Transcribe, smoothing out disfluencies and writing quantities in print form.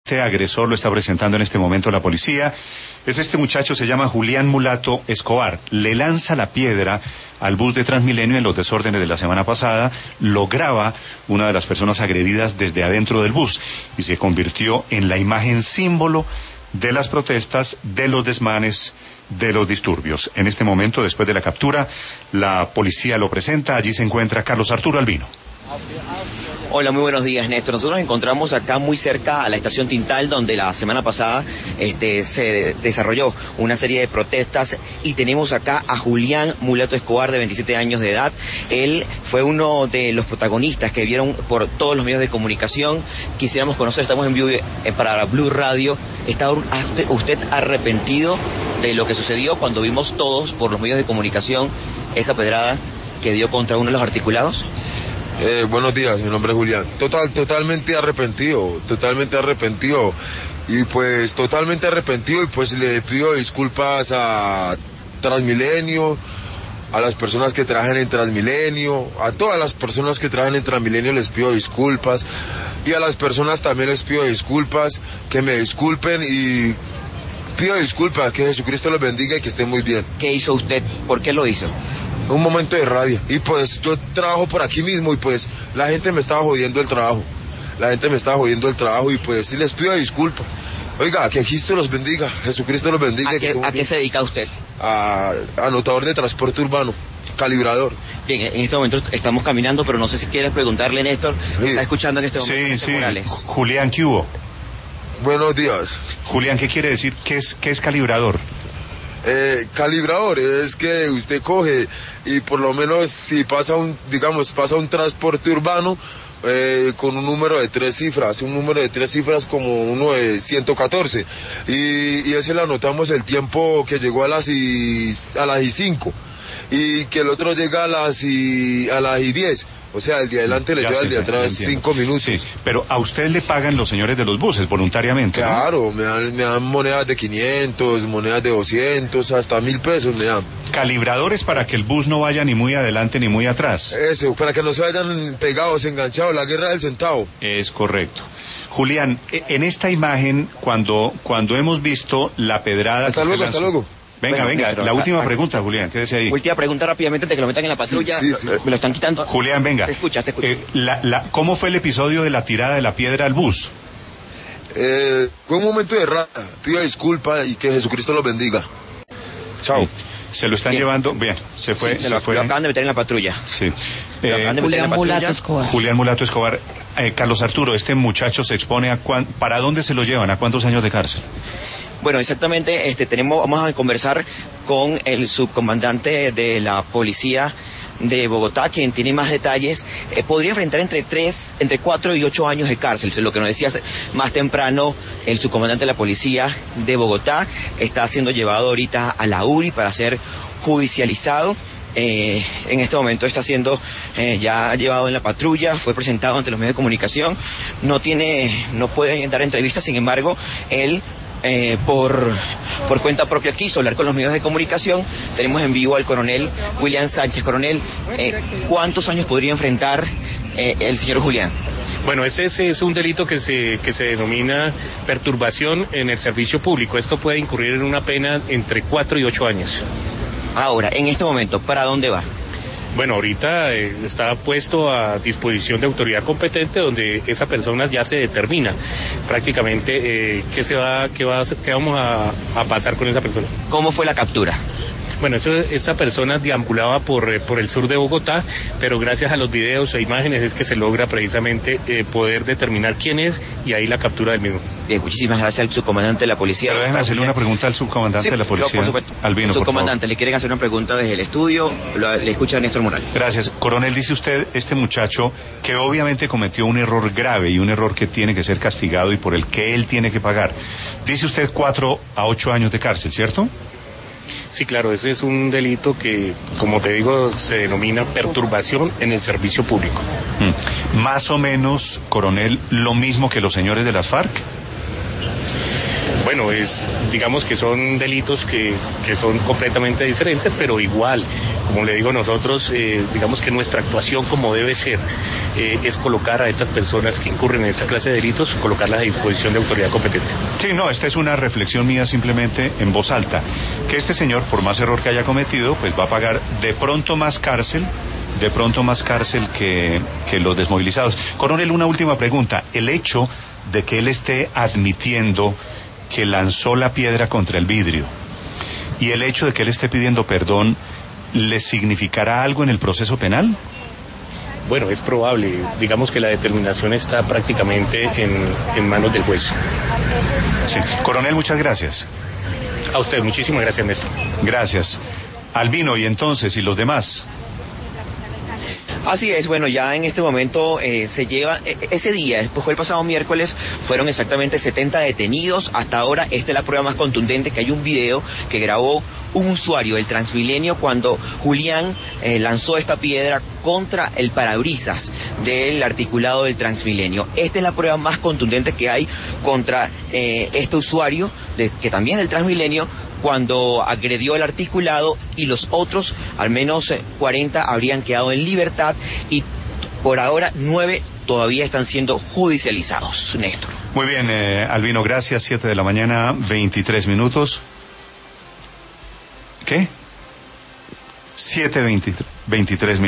Este agresor lo está presentando en este momento la policía. Este muchacho, se llama Julián Mulato Escobar. Le lanza la piedra al bus de Transmilenio en los desórdenes de la semana pasada. Lo graba una de las personas agredidas desde adentro del bus y se convirtió en la imagen símbolo de las protestas, de los desmanes, de los disturbios. En este momento, después de la captura, la policía lo presenta. Allí se encuentra Carlos Arturo Albino. Hola, muy buenos días, Néstor. Nosotros nos encontramos acá muy cerca a la estación Tintal, donde la semana pasada se desarrolló una serie de protestas, y tenemos acá a Julián Mulato Escobar, de 27 años de edad. Él fue uno de los protagonistas que vieron por todos los medios de comunicación. Quisiéramos conocer, estamos en vivo para Blue Radio. ¿Está usted arrepentido de lo que sucedió cuando vimos todos por los medios de comunicación esa pedrada que dio contra uno de los articulados? Buenos días, mi nombre es Julián. Totalmente arrepentido, y pues totalmente arrepentido, y pues le pido disculpas a Transmilenio, a las personas que trabajan en Transmilenio, a todas las personas que trabajan en Transmilenio les pido disculpas, y a las personas también les pido disculpas, que me disculpen, y pido disculpas, que Jesucristo los bendiga y que estén muy bien. ¿Qué hizo usted? ¿Por qué lo hizo? Un momento de rabia, y pues yo trabajo por aquí mismo, y pues la gente me estaba jodiendo el trabajo, y pues sí les pido disculpas. Oiga, que Cristo los bendiga, Jesucristo los bendiga. ¿A qué se dedica usted? A anotador de transporte urbano, calibrador. Bien, en este momento estamos caminando, pero no sé si quieres preguntarle, Néstor, sí. ¿Está escuchando en este momento? Sí. Julián, ¿qué hubo? Buenos días. Julián, ¿qué quiere decir? ¿Qué es calibrador? Calibrador es que usted coge y por lo menos si pasa un transporte urbano con un número de 3 cifras, como uno de 114, y ese le anotamos el tiempo que llegó a las I5, y que el otro llega a las I10. O sea, el de adelante le lleva al de atrás 5 minutos. Sí, pero a usted le pagan los señores de los buses voluntariamente, claro, ¿no? me dan monedas de 500, monedas de 200, hasta 1.000 pesos me dan. Calibradores para que el bus no vaya ni muy adelante ni muy atrás. Eso, para que no se vayan pegados, enganchados, la guerra del centavo. Es correcto. Julián, en esta imagen, cuando hemos visto la pedrada... Hasta luego. Venga, la última pregunta, Julián, quédese ahí. Última pregunta rápidamente antes de que lo metan en la patrulla. Sí. Me lo están quitando. Julián, venga. Te escucha. ¿Cómo fue el episodio de la tirada de la piedra al bus? Fue un momento de rabia. Pido disculpas y que Jesucristo los bendiga. Chao. Sí. Se lo están llevando, bien, se fue. Lo acaban de meter en la patrulla. Sí. Julián Mulato Escobar. Carlos Arturo, este muchacho se expone ¿para dónde se lo llevan? ¿A cuántos años de cárcel? Bueno, exactamente, vamos a conversar con el subcomandante de la policía de Bogotá, quien tiene más detalles. Podría enfrentar entre 4 y 8 años de cárcel. Lo que nos decía más temprano el subcomandante de la policía de Bogotá. Está siendo llevado ahorita a la URI para ser judicializado. En este momento está siendo ya llevado en la patrulla, fue presentado ante los medios de comunicación. No puede dar entrevistas, sin embargo, él por cuenta propia quiso hablar con los medios de comunicación. Tenemos en vivo al coronel William Sánchez. Coronel, ¿cuántos años podría enfrentar el señor Julián? Bueno, ese es un delito que se denomina perturbación en el servicio público. Esto puede incurrir en una pena entre 4 y 8 años. Ahora, en este momento, ¿para dónde va? Bueno, ahorita está puesto a disposición de autoridad competente, donde esa persona ya se determina prácticamente qué vamos a pasar con esa persona. ¿Cómo fue la captura? Bueno, esta persona deambulaba por el sur de Bogotá, pero gracias a los videos e imágenes es que se logra precisamente poder determinar quién es, y ahí la captura del mismo. Bien, muchísimas gracias al subcomandante de la policía. Pero déjenme hacerle una pregunta al subcomandante de la policía. Por supuesto. Albino, subcomandante, le quieren hacer una pregunta desde el estudio, le escucha Néstor Morales. Gracias. Coronel, dice usted, este muchacho que obviamente cometió un error grave y un error que tiene que ser castigado y por el que él tiene que pagar. Dice usted 4 a 8 años de cárcel, ¿cierto? Sí, claro, ese es un delito que, como te digo, se denomina perturbación en el servicio público. Más o menos, coronel, lo mismo que los señores de las FARC. Bueno, digamos que son delitos que son completamente diferentes, pero igual como le digo nosotros, digamos que nuestra actuación como debe ser es colocar a estas personas que incurren en esta clase de delitos, colocarlas a disposición de autoridad competente. Sí, no, esta es una reflexión mía simplemente en voz alta, que este señor, por más error que haya cometido, pues va a pagar de pronto más cárcel que los desmovilizados. Coronel, una última pregunta. El hecho de que él esté admitiendo que lanzó la piedra contra el vidrio y el hecho de que él esté pidiendo perdón, ¿le significará algo en el proceso penal? Bueno, es probable. Digamos que la determinación está prácticamente en manos del juez. Sí. Coronel, muchas gracias. A usted, muchísimas gracias, Néstor. Gracias. Albino, y entonces, ¿y los demás? Así es, bueno, ya en este momento se lleva, ese día, después fue el pasado miércoles, fueron exactamente 70 detenidos. Hasta ahora, esta es la prueba más contundente, que hay un video que grabó un usuario del Transmilenio cuando Julián lanzó esta piedra contra el parabrisas del articulado del Transmilenio. Esta es la prueba más contundente que hay contra este usuario, que también es del Transmilenio, cuando agredió el articulado, y los otros, al menos 40, habrían quedado en libertad, y por ahora 9 todavía están siendo judicializados. Néstor. Muy bien, Albino, gracias. 7 de la mañana, 23 minutos. ¿Qué? 7:23 minutos.